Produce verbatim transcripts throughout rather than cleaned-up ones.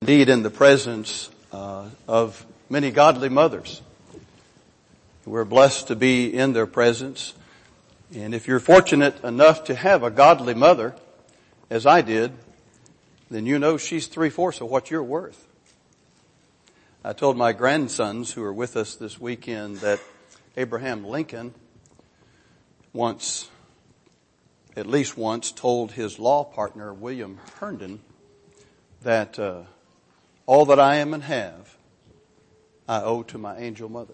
Indeed, in the presence uh, of many godly mothers. We're blessed to be in their presence. And if you're fortunate enough to have a godly mother, as I did, then you know she's three-fourths of what you're worth. I told my grandsons who are with us this weekend that Abraham Lincoln once, at least once, told his law partner, William Herndon, that uh, all that I am and have, I owe to my angel mother.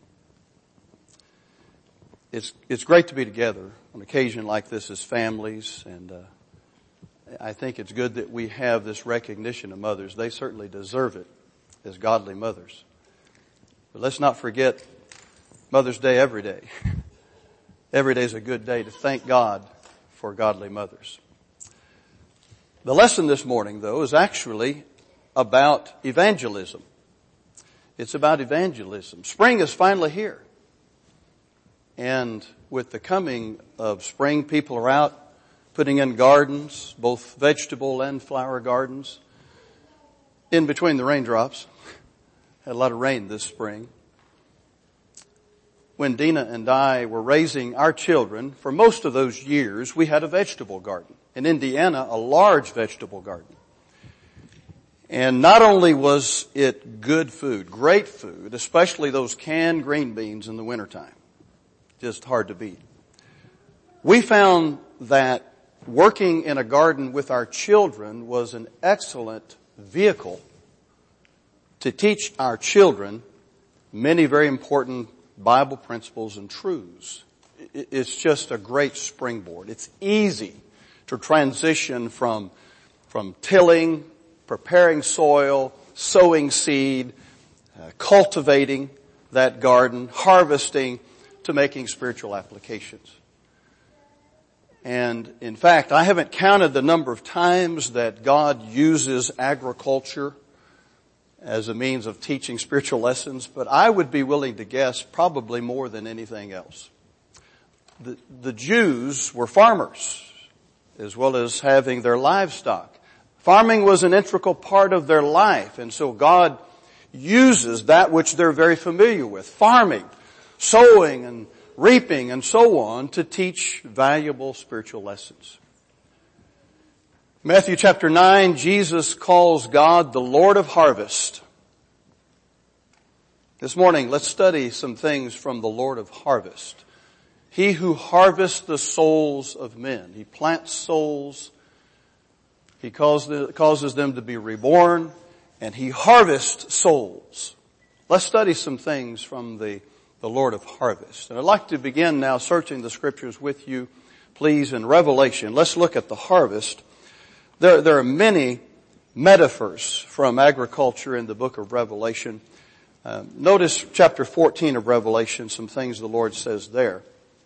It's, it's great to be together on occasion like this as families, and uh, I think it's good that we have this recognition of mothers. They certainly deserve it as godly mothers. But let's not forget Mother's Day every day. Every day is a good day to thank God for godly mothers. The lesson this morning, though, is actually about evangelism. It's about evangelism. Spring is finally here. And with the coming of spring, people are out putting in gardens, both vegetable and flower gardens, in between the raindrops. Had a lot of rain this spring. When Dina and I were raising our children, for most of those years, we had a vegetable garden. In Indiana, a large vegetable garden. And not only was it good food, great food, especially those canned green beans in the wintertime. Just hard to beat. We found that working in a garden with our children was an excellent vehicle to teach our children many very important Bible principles and truths. It's just a great springboard. It's easy to transition from, from tilling, preparing soil, sowing seed, uh, cultivating that garden, harvesting, to making spiritual applications. And in fact, I haven't counted the number of times that God uses agriculture as a means of teaching spiritual lessons, but I would be willing to guess probably more than anything else. The, the Jews were farmers, as well as having their livestock. Farming was an integral part of their life, and so God uses that which they're very familiar with, farming, sowing and reaping and so on, to teach valuable spiritual lessons. Matthew chapter nine, Jesus calls God the Lord of harvest. This morning, let's study some things from the Lord of harvest. He who harvests the souls of men. He plants souls. He causes them to be reborn, and He harvests souls. Let's study some things from the, the Lord of harvest. And I'd like to begin now searching the scriptures with you, please, in Revelation. Let's look at the harvest. There, there are many metaphors from agriculture in the book of Revelation. Uh, notice chapter fourteen of Revelation, some things the Lord says there.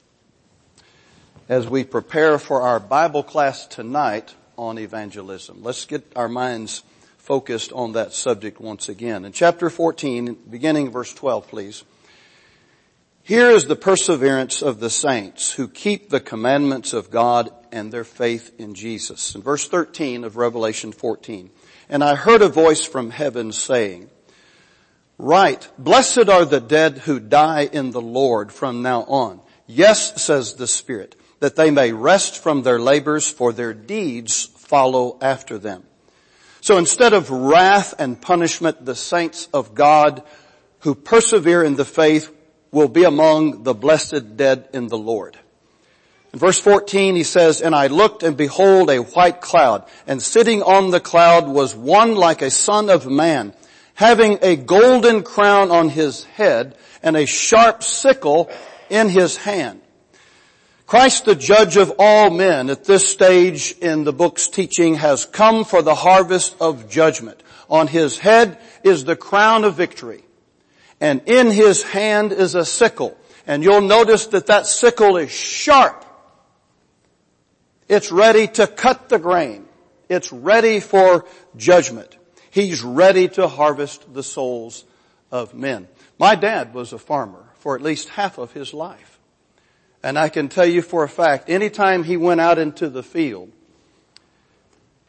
As we prepare for our Bible class tonight on evangelism, let's get our minds focused on that subject once again. In chapter fourteen, beginning verse twelve, please. Here is the perseverance of the saints who keep the commandments of God and their faith in Jesus. In verse thirteen of Revelation fourteen, and I heard a voice from heaven saying, Write, blessed are the dead who die in the Lord from now on. Yes, says the Spirit, that they may rest from their labors, for their deeds follow after them. So instead of wrath and punishment, the saints of God who persevere in the faith will be among the blessed dead in the Lord. In verse fourteen, he says, And I looked, and behold, a white cloud, and sitting on the cloud was one like a son of man, having a golden crown on his head, and a sharp sickle in his hand. Christ, the judge of all men, at this stage in the book's teaching, has come for the harvest of judgment. On his head is the crown of victory, and in his hand is a sickle. And you'll notice that that sickle is sharp. It's ready to cut the grain. It's ready for judgment. He's ready to harvest the souls of men. My dad was a farmer for at least half of his life. And I can tell you for a fact, anytime he went out into the field,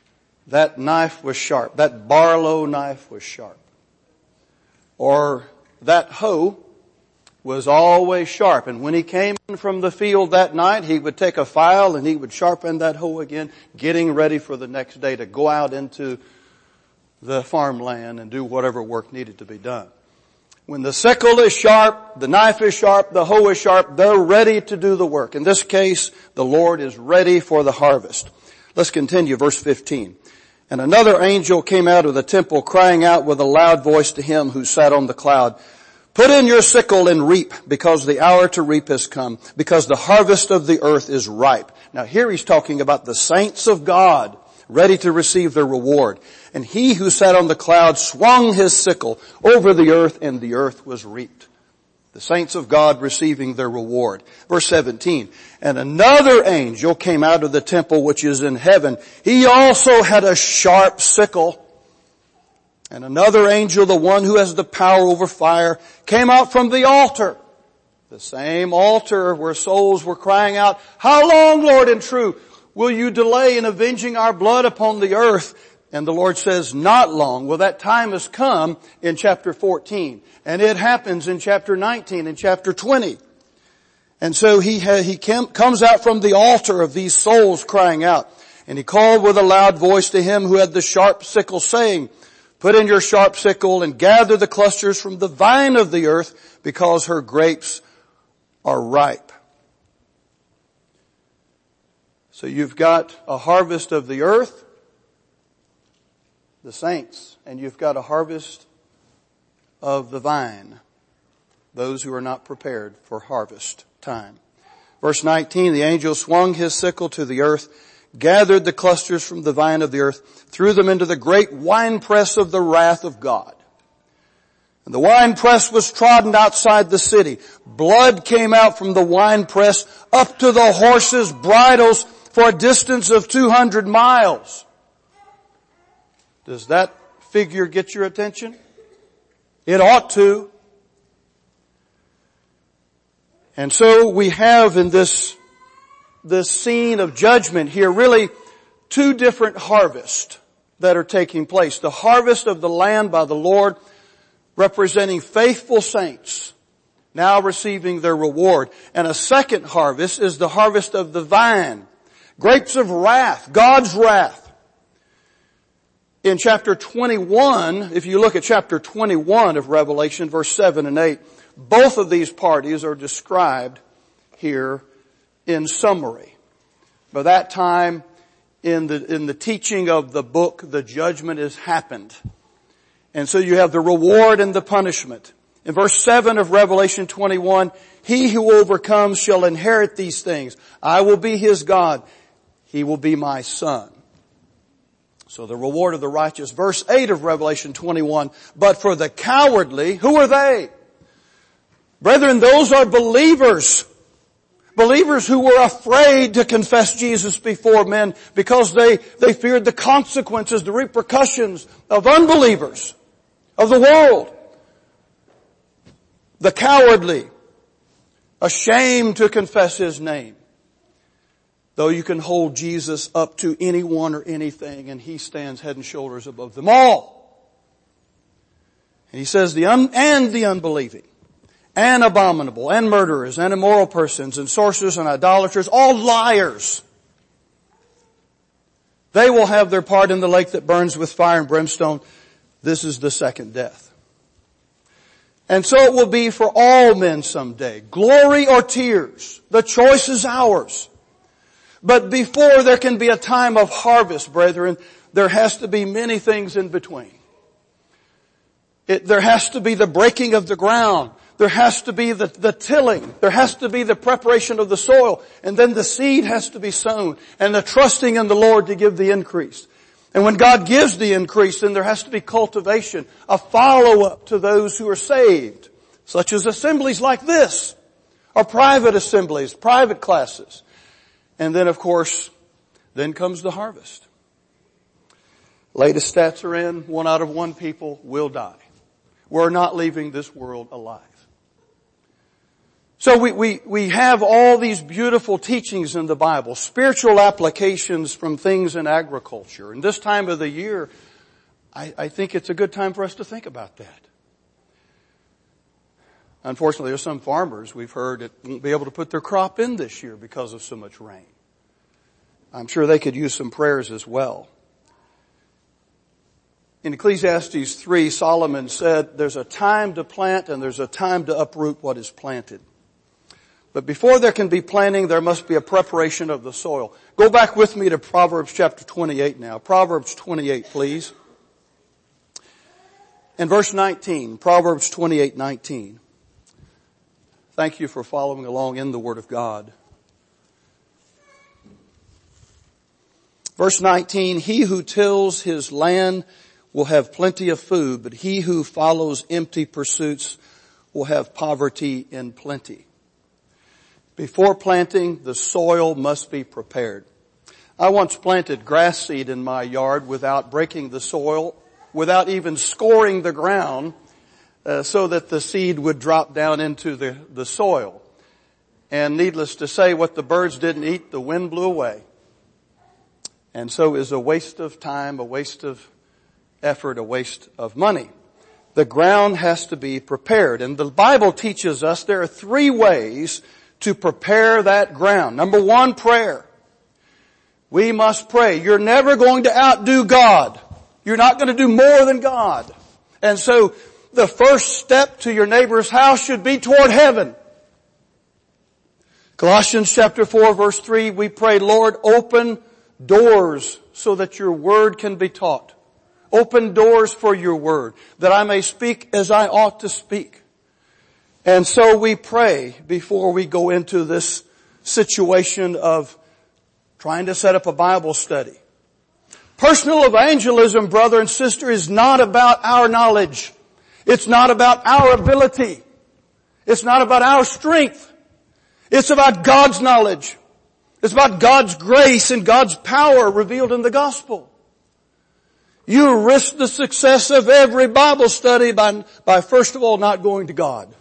that knife was sharp. That Barlow knife was sharp. Or that hoe was always sharp. And when he came in from the field that night, he would take a file and he would sharpen that hoe again, getting ready for the next day to go out into the farmland and do whatever work needed to be done. When the sickle is sharp, the knife is sharp, the hoe is sharp, they're ready to do the work. In this case, the Lord is ready for the harvest. Let's continue, verse fifteen. And another angel came out of the temple crying out with a loud voice to him who sat on the cloud, "Put in your sickle and reap, because the hour to reap has come, because the harvest of the earth is ripe." Now here he's talking about the saints of God, ready to receive their reward. And he who sat on the cloud swung his sickle over the earth, and the earth was reaped. The saints of God receiving their reward. Verse seventeen, and another angel came out of the temple which is in heaven. He also had a sharp sickle. And another angel, the one who has the power over fire, came out from the altar. The same altar where souls were crying out, "How long, Lord and true, will you delay in avenging our blood upon the earth?" And the Lord says, "Not long." Well, that time has come in chapter fourteen. And it happens in chapter nineteen and chapter twenty. And so he, ha- he came, comes out from the altar of these souls crying out. And he called with a loud voice to him who had the sharp sickle, saying, "Put in your sharp sickle and gather the clusters from the vine of the earth, because her grapes are ripe." So you've got a harvest of the earth, the saints, and you've got a harvest of the vine, those who are not prepared for harvest time. Verse nineteen, the angel swung his sickle to the earth, gathered the clusters from the vine of the earth, threw them into the great winepress of the wrath of God. And the winepress was trodden outside the city. Blood came out from the winepress up to the horses' bridles for a distance of two hundred miles. Does that figure get your attention? It ought to. And so we have in this, this scene of judgment here really two different harvests that are taking place. The harvest of the land by the Lord, representing faithful saints, now receiving their reward. And a second harvest is the harvest of the vine. Grapes of wrath, God's wrath. In chapter twenty-one, if you look at chapter twenty-one of Revelation, verse seven and eight, both of these parties are described here in summary. By that time, in the, in the teaching of the book, the judgment has happened. And so you have the reward and the punishment. In verse seven of Revelation twenty-one, he who overcomes shall inherit these things. I will be his God. He will be my son. So the reward of the righteous. Verse eight of Revelation twenty-one, but for the cowardly, who are they? Brethren, those are believers. Believers who were afraid to confess Jesus before men because they, they feared the consequences, the repercussions of unbelievers, of the world. The cowardly, ashamed to confess his name. Though you can hold Jesus up to anyone or anything, and he stands head and shoulders above them all. And he says the un- and the unbelieving, and abominable, and murderers, and immoral persons, and sorcerers, and idolaters, all liars. They will have their part in the lake that burns with fire and brimstone. This is the second death. And so it will be for all men someday. Glory or tears. The choice is ours. But before there can be a time of harvest, brethren, there has to be many things in between. It, there has to be the breaking of the ground. There has to be the, the tilling. There has to be the preparation of the soil. And then the seed has to be sown. And the trusting in the Lord to give the increase. And when God gives the increase, then there has to be cultivation, a follow-up to those who are saved, such as assemblies like this, or private assemblies, private classes. And then, of course, then comes the harvest. Latest stats are in, one out of one people will die. We're not leaving this world alive. So we, we, we have all these beautiful teachings in the Bible, spiritual applications from things in agriculture. And this time of the year, I, I think it's a good time for us to think about that. Unfortunately, there's some farmers we've heard that won't be able to put their crop in this year because of so much rain. I'm sure they could use some prayers as well. In Ecclesiastes three, Solomon said, there's a time to plant and there's a time to uproot what is planted. But before there can be planting, there must be a preparation of the soil. Go back with me to Proverbs chapter twenty-eight now. Proverbs twenty-eight, please. And verse nineteen, Proverbs twenty-eight nineteen. Thank you for following along in the Word of God. Verse nineteen, he who tills his land will have plenty of food, but he who follows empty pursuits will have poverty in plenty. Before planting, the soil must be prepared. I once planted grass seed in my yard without breaking the soil, without even scoring the ground, uh, so that the seed would drop down into the, the soil. And needless to say, what the birds didn't eat, the wind blew away. And so it was a waste of time, a waste of effort, a waste of money. The ground has to be prepared. And the Bible teaches us there are three ways to prepare that ground. Number one, prayer. We must pray. You're never going to outdo God. You're not going to do more than God. And so the first step to your neighbor's house should be toward heaven. Colossians chapter four verse three, we pray, Lord, open doors so that your word can be taught. Open doors for your word, that I may speak as I ought to speak. And so we pray before we go into this situation of trying to set up a Bible study. Personal evangelism, brother and sister, is not about our knowledge. It's not about our ability. It's not about our strength. It's about God's knowledge. It's about God's grace and God's power revealed in the gospel. You risk the success of every Bible study by, by first of all not going to God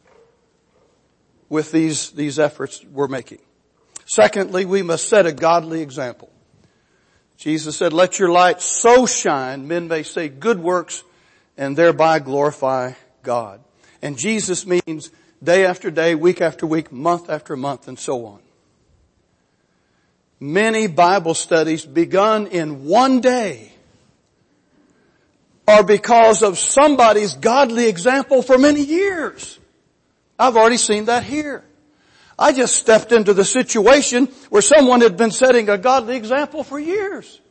with these, these efforts we're making. Secondly, we must set a godly example. Jesus said, let your light so shine, men may say good works and thereby glorify God. And Jesus means day after day, week after week, month after month, and so on. Many Bible studies begun in one day are because of somebody's godly example for many years. I've already seen that here. I just stepped into the situation where someone had been setting a godly example for years.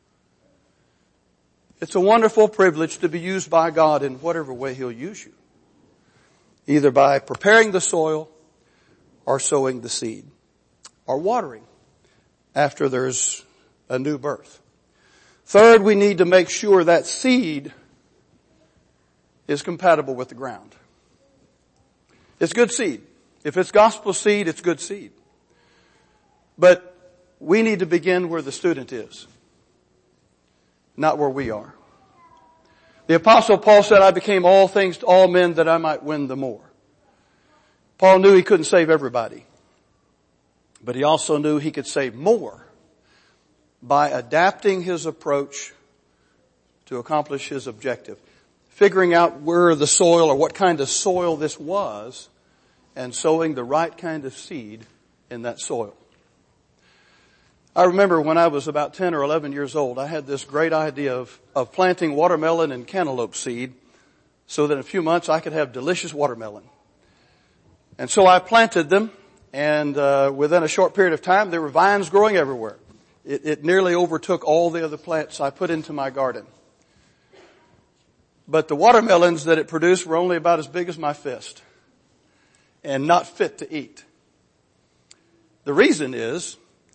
It's a wonderful privilege to be used by God in whatever way He'll use you. Either by preparing the soil or sowing the seed or watering after there's a new birth. Third, we need to make sure that seed is compatible with the ground. It's good seed. If it's gospel seed, it's good seed. But we need to begin where the student is, not where we are. The Apostle Paul said, I became all things to all men that I might win the more. Paul knew he couldn't save everybody, but he also knew he could save more by adapting his approach to accomplish his objective. Figuring out where the soil or what kind of soil this was and sowing the right kind of seed in that soil. I remember when I was about ten or eleven years old, I had this great idea of, of planting watermelon and cantaloupe seed so that in a few months I could have delicious watermelon. And so I planted them, and uh, within a short period of time there were vines growing everywhere. It, it nearly overtook all the other plants I put into my garden. But the watermelons that it produced were only about as big as my fist and not fit to eat. The reason is,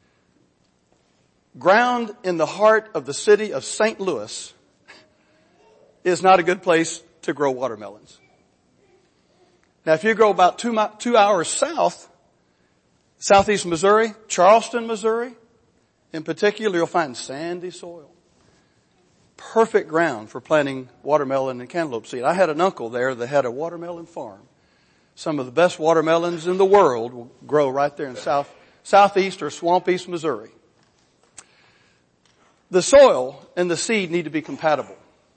ground in the heart of the city of Saint Louis is not a good place to grow watermelons. Now, if you go about two, two hours south, southeast Missouri, Charleston, Missouri, in particular, you'll find sandy soil. Perfect ground for planting watermelon and cantaloupe seed. I had an uncle there that had a watermelon farm. Some of the best watermelons in the world will grow right there in south, southeast or swamp-east Missouri. The soil and the seed need to be compatible.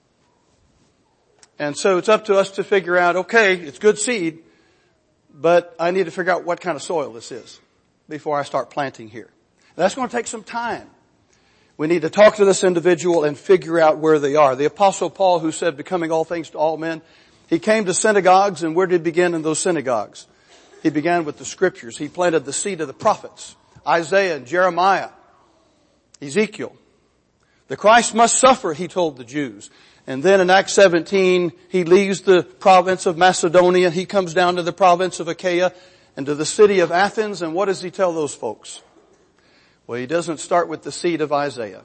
And so it's up to us to figure out, okay, it's good seed, but I need to figure out what kind of soil this is before I start planting here. That's going to take some time. We need to talk to this individual and figure out where they are. The Apostle Paul, who said, becoming all things to all men, he came to synagogues, and where did he begin in those synagogues? He began with the Scriptures. He planted the seed of the prophets, Isaiah and Jeremiah, Ezekiel. The Christ must suffer, he told the Jews. And then in Acts seventeen, he leaves the province of Macedonia. He comes down to the province of Achaia and to the city of Athens. And what does he tell those folks? Well, he doesn't start with the seed of Isaiah.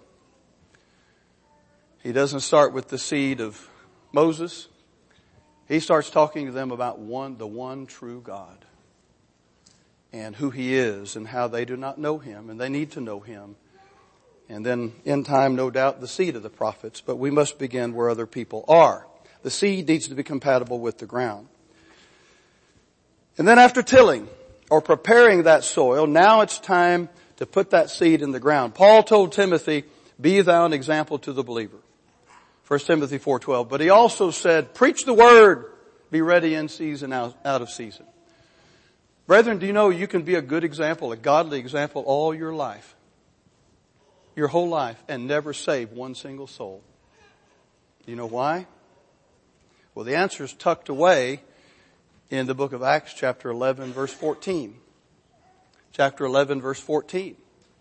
He doesn't start with the seed of Moses. He starts talking to them about one, the one true God, and who He is and how they do not know Him, and they need to know Him. And then in time, no doubt, the seed of the prophets, but we must begin where other people are. The seed needs to be compatible with the ground. And then after tilling or preparing that soil, now it's time to put that seed in the ground. Paul told Timothy, be thou an example to the believer. First Timothy four twelve. But he also said, preach the word, be ready in season, out, out of season. Brethren, do you know you can be a good example, a godly example all your life, your whole life, and never save one single soul? Do you know why? Well, the answer is tucked away in the book of Acts, chapter eleven, verse fourteen. Chapter eleven, verse fourteen.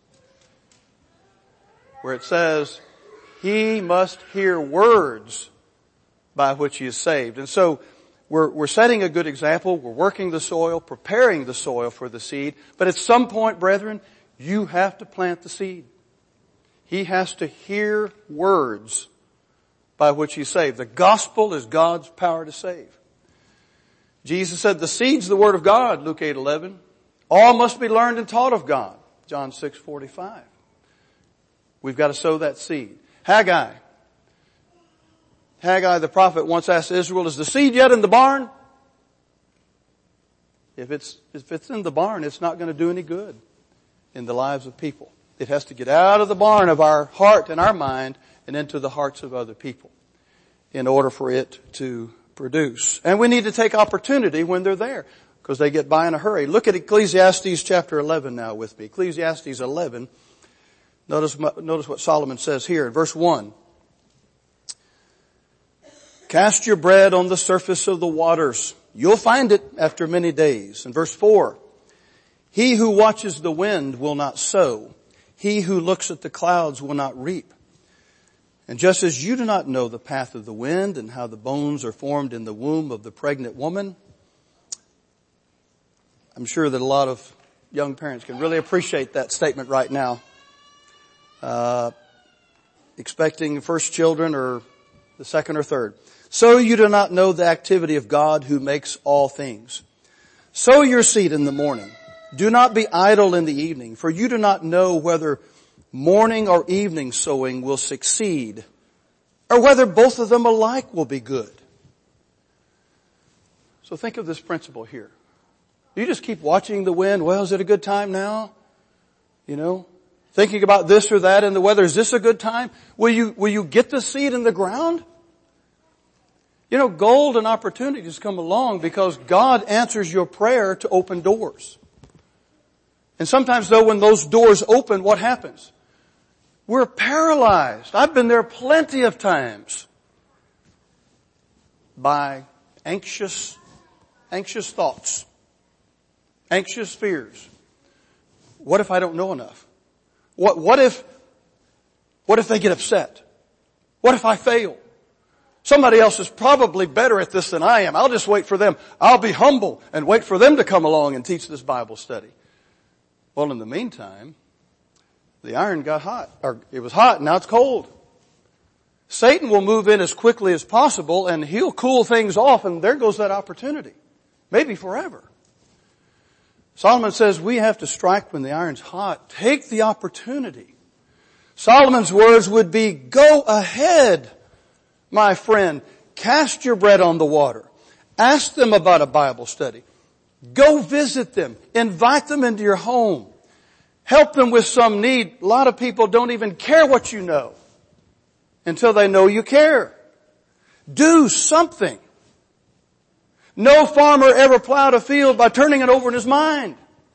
Where it says, he must hear words by which he is saved. And so we're, we're setting a good example. We're working the soil, preparing the soil for the seed. But at some point, brethren, you have to plant the seed. He has to hear words by which he's saved. The gospel is God's power to save. Jesus said, the seed's the word of God, Luke eight eleven. All must be learned and taught of God, John six forty-five. We've got to sow that seed. Haggai. Haggai the prophet once asked Israel, is the seed yet in the barn? If it's, if it's in the barn, it's not going to do any good in the lives of people. It has to get out of the barn of our heart and our mind and into the hearts of other people in order for it to produce. And we need to take opportunity when they're there because they get by in a hurry. Look at Ecclesiastes chapter eleven now with me. Ecclesiastes eleven. Notice, notice what Solomon says here in verse one. Cast your bread on the surface of the waters. You'll find it after many days. In verse four. He who watches the wind will not sow. He who looks at the clouds will not reap. And just as you do not know the path of the wind and how the bones are formed in the womb of the pregnant woman, I'm sure that a lot of young parents can really appreciate that statement right now. Uh, expecting first children or the second or third. So you do not know the activity of God who makes all things. Sow your seed in the morning. Do not be idle in the evening, for you do not know whether morning or evening sowing will succeed, or whether both of them alike will be good. So think of this principle here. You just keep watching the wind. Well, is it a good time now? You know, thinking about this or that in the weather. Is this a good time? Will you, will you get the seed in the ground? You know, gold and opportunities come along because God answers your prayer to open doors. And sometimes though, when those doors open, what happens? We're paralyzed. I've been there plenty of times by anxious, anxious thoughts, anxious fears. What if I don't know enough? What, what if, what if they get upset? What if I fail? Somebody else is probably better at this than I am. I'll just wait for them. I'll be humble and wait for them to come along and teach this Bible study. Well, in the meantime, the iron got hot, or it was hot, now it's cold. Satan will move in as quickly as possible and he'll cool things off, and there goes that opportunity. Maybe forever. Solomon says we have to strike when the iron's hot. Take the opportunity. Solomon's words would be, go ahead, my friend. Cast your bread on the water. Ask them about a Bible study. Go visit them. Invite them into your home. Help them with some need. A lot of people don't even care what you know until they know you care. Do something. No farmer ever plowed a field by turning it over in his mind.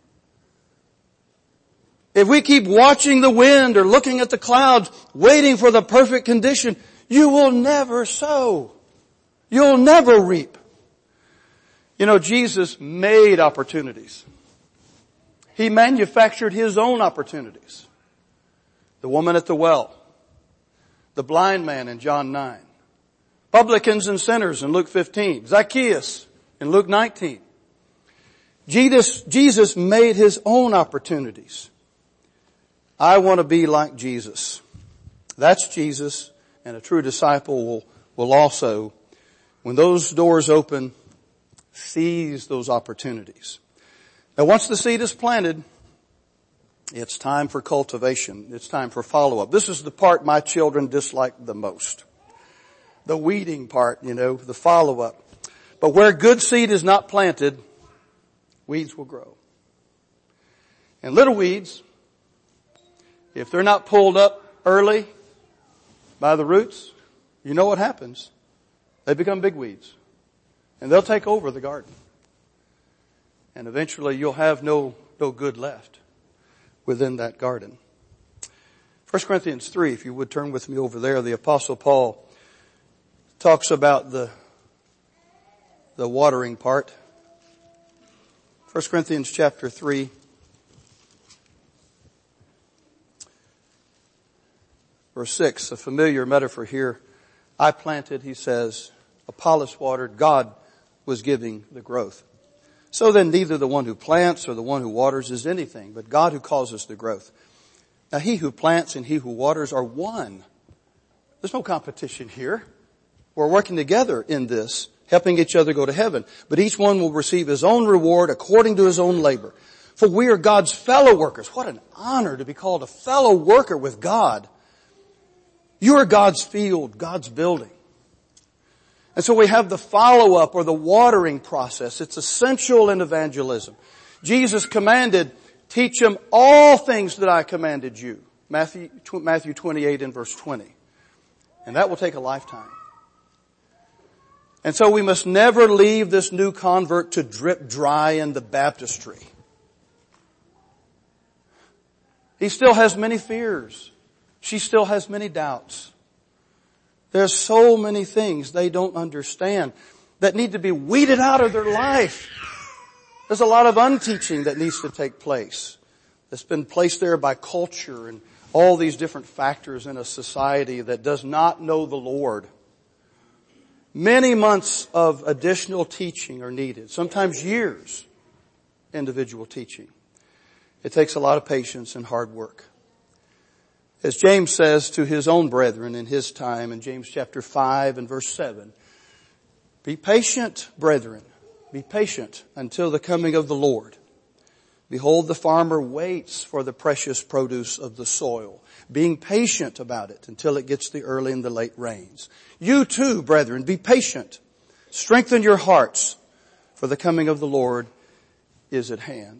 If we keep watching the wind or looking at the clouds, waiting for the perfect condition, you will never sow. You'll never reap. You know, Jesus made opportunities. He manufactured His own opportunities. The woman at the well. The blind man in John nine. Publicans and sinners in Luke fifteen. Zacchaeus in Luke nineteen. Jesus, Jesus made His own opportunities. I want to be like Jesus. That's Jesus, and a true disciple will, will also, when those doors open, seize those opportunities. Now once the seed is planted, it's time for cultivation. It's time for follow-up. This is the part my children dislike the most. The weeding part, you know, the follow-up. But where good seed is not planted, weeds will grow. And little weeds, if they're not pulled up early by the roots, you know what happens. They become big weeds. And they'll take over the garden. And eventually you'll have no, no good left within that garden. First Corinthians three, if you would turn with me over there, the Apostle Paul talks about the, the watering part. First Corinthians chapter three. Verse six, a familiar metaphor here. I planted, he says, Apollos watered, God was giving the growth. So then neither the one who plants or the one who waters is anything, but God who causes the growth. Now he who plants and he who waters are one. There's no competition here. We're working together in this, helping each other go to heaven. But each one will receive his own reward according to his own labor. For we are God's fellow workers. What an honor to be called a fellow worker with God. You are God's field, God's building. And so we have the follow-up or the watering process. It's essential in evangelism. Jesus commanded, teach them all things that I commanded you. Matthew, Matthew twenty-eight and verse twenty. And that will take a lifetime. And so we must never leave this new convert to drip dry in the baptistry. He still has many fears. She still has many doubts. There's so many things they don't understand that need to be weeded out of their life. There's a lot of unteaching that needs to take place. That's been placed there by culture and all these different factors in a society that does not know the Lord. Many months of additional teaching are needed, sometimes years, individual teaching. It takes a lot of patience and hard work. As James says to his own brethren in his time in James chapter five and verse seven, be patient, brethren, be patient until the coming of the Lord. Behold, the farmer waits for the precious produce of the soil, being patient about it until it gets the early and the late rains. You too, brethren, be patient. Strengthen your hearts, for the coming of the Lord is at hand.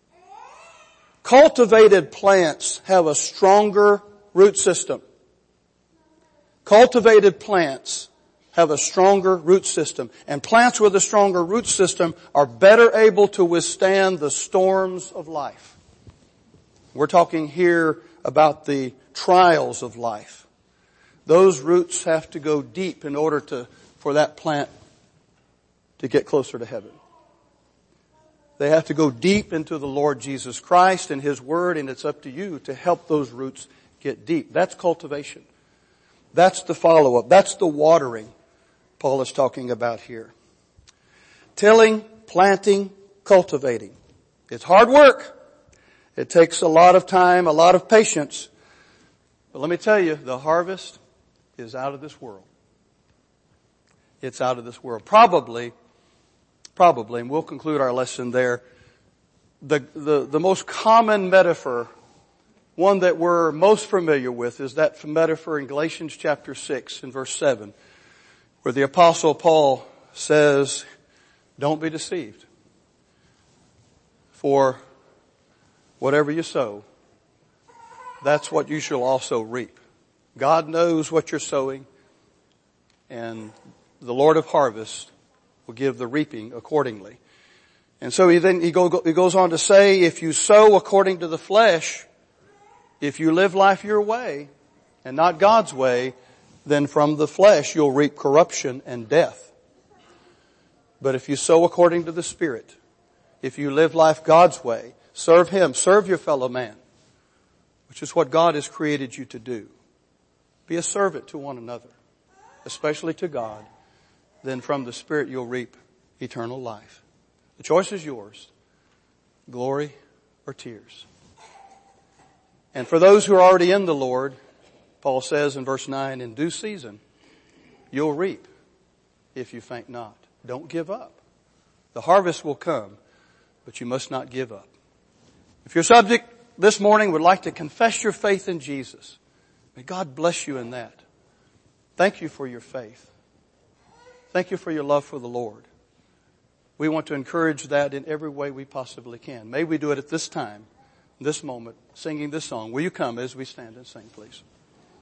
Cultivated plants have a stronger root system. Cultivated plants have a stronger root system. And plants with a stronger root system are better able to withstand the storms of life. We're talking here about the trials of life. Those roots have to go deep in order to, for that plant to get closer to heaven. They have to go deep into the Lord Jesus Christ and His Word, and it's up to you to help those roots get deep. That's cultivation. That's the follow-up. That's the watering Paul is talking about here. Tilling, planting, cultivating. It's hard work. It takes a lot of time, a lot of patience. But let me tell you, the harvest is out of this world. It's out of this world. Probably, probably, and we'll conclude our lesson there, the, the, the most common metaphor, one that we're most familiar with, is that metaphor in Galatians chapter six and verse seven, where the Apostle Paul says, don't be deceived. For whatever you sow, that's what you shall also reap. God knows what you're sowing, and the Lord of harvest will give the reaping accordingly. And so he then he, go, he goes on to say, if you sow according to the flesh, if you live life your way and not God's way, then from the flesh you'll reap corruption and death. But if you sow according to the Spirit, if you live life God's way, serve Him, serve your fellow man, which is what God has created you to do. Be a servant to one another, especially to God. Then from the Spirit you'll reap eternal life. The choice is yours, glory or tears. And for those who are already in the Lord, Paul says in verse nine, in due season you'll reap if you faint not. Don't give up. The harvest will come, but you must not give up. If your subject this morning would like to confess your faith in Jesus, may God bless you in that. Thank you for your faith. Thank you for your love for the Lord. We want to encourage that in every way we possibly can. May we do it at this time, this moment, singing this song. Will you come as we stand and sing, please?